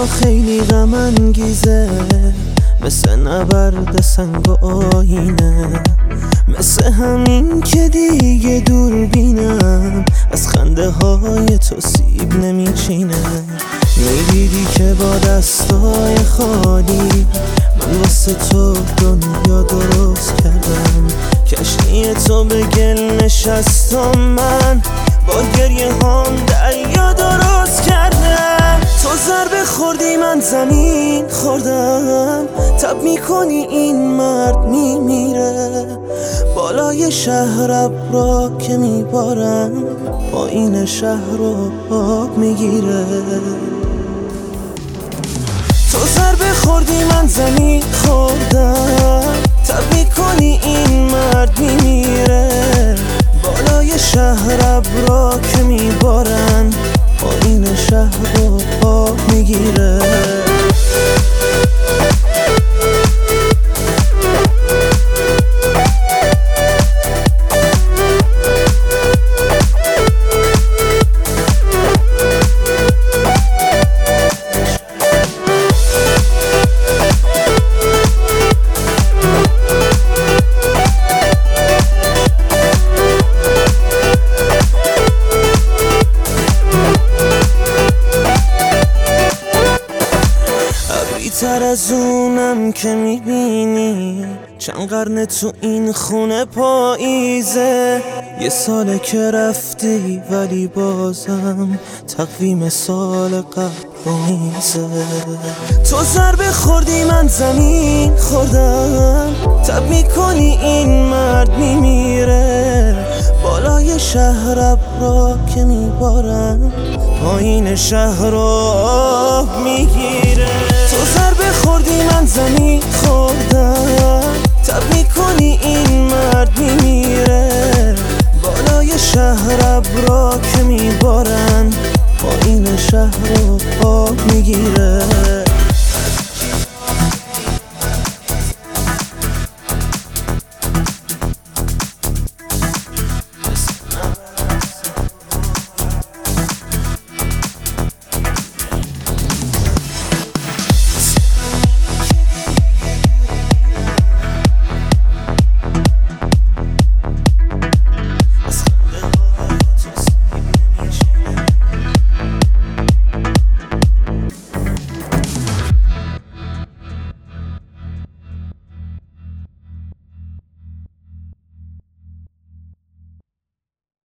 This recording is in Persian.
برا خیلی غم انگیزه، مثل نبرد سنگ و آینه، مثل همین که دیگه دوربینم از خنده های تو سیب نمیچینه. میدیدی که با دستای خالی من واسه تو دنیا درست کردم، کشتی تو به گل نشستم، من با گریه هام دریا درست کردم. تو ضربه خوردی من زمین خوردم، تب میکنی این مرد میمیره، بالای شهر ابرا که میبارن پایین شهر رو آب میگیره. تو ضربه خوردی من زمین خوردم، تب میکنی این مرد میمیره، بالای شهر ابرا که میبارن پایین شهر رو آب میگیره. تر از اونم که میبینی چند قرن تو این خونه پاییزه، یه ساله که رفتی ولی بازم تقویم سال قبل رو میزه. تو ضربه خوردی من زمین خوردم، تب میکنی این مرد میمیره، بالای شهر ابرا که میبارن پایین شهر رو آب میگیره. تو ضربه خوردی من زمین خوردم، تب میکنی این مرد میمیره، بالای شهر ابرا که میبارن پایین شهر رو آب میگیره.